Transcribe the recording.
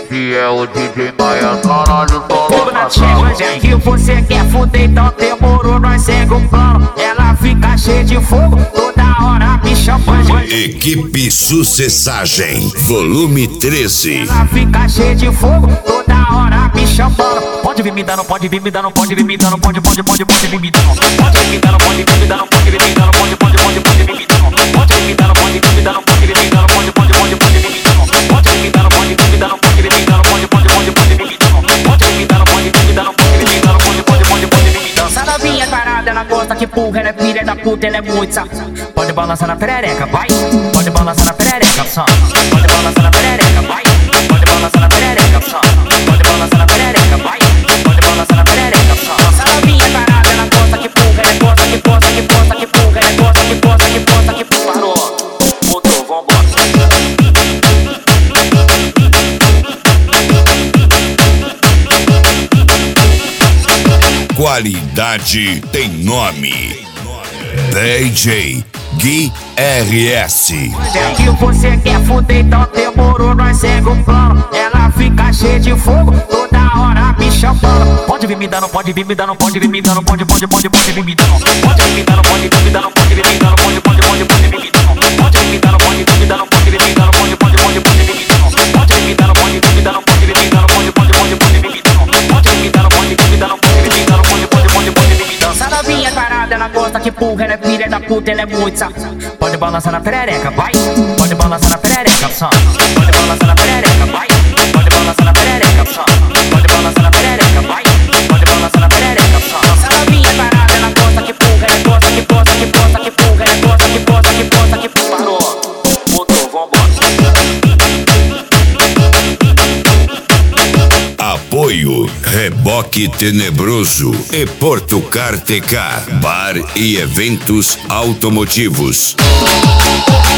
esse é o DJ Maia, caralho, Fogo na hoje é que você quer fuder, então demorou, nós segue o plano. Ela fica cheia de fogo, toda hora me chamando. Equipe Sucessagem, volume 13. Ela fica cheia de fogo, toda hora me chamando. Pode vir me dando, pode vir me dando, pode vir me dando, pode vir me dando. Pode vir me dando, pode vir me dando, pode vir me dando, pode vir me dando, pode vir me dando. Pode vir me dando, pode vir me dando, pode vir me dando, pode vir me dando, pode vir me dando, pode vir me dando, pode vir me dando, pode vir me dando, pode vir me dando, pode vir me dando, pode vir me dando. Essa novinha parada, ela gosta que porra, ela é filha da puta, ela é muito safada. Pode balançar na perereca, vai. Pode balançar na perereca, só. Pode balançar na perereca, vai. Pode balançar na perereca, só. Pode balançar na perereca, vai. Pode balançar na perereca, só. Essa novinha parada, ela gosta que porra, ela gosta que posta, que posta, que porra, ela gosta que posta, que posta, que porra. Parou, mudou, vambora. Qualidade tem nome. DJ Gui RS. É que você quer fuder, então demorou, nós segue o plano. Ela fica cheia de fogo, toda hora me chamando. Pode vir me dando, pode vir me dando, pode vir me dando, pode vir me dando. Pode vir me dando, pode vir me dando, pode vir me dando, pode vir me dando, pode vir me dando. Pode vir me dando, pode vir me dando, pode vir me dando, pode vir me dando, pode vir me dando, pode vir me dando, pode vir me dando, pode vir me dando, pode vir me dando, pode vir me dando, pode vir me dando, pode vir me dando. Essa novinha parada, ela gosta que porra, ela é filha da puta, ela é muito safada. Pode balançar na perereca, vai. Pode balançar na perereca, só. Pode balançar na perereca, vai. Pode balançar na perereca, só. Pode balançar na perereca, vai. Pode balançar na perereca, só. Essa novinha parada, ela gosta que porra, ela gosta que posta, que posta, que porra, ela gosta que posta, que posta, que porra. Parou, mudou, vambora. Apoio Reboque Tenebroso e Portocar TK, bar e eventos automotivos.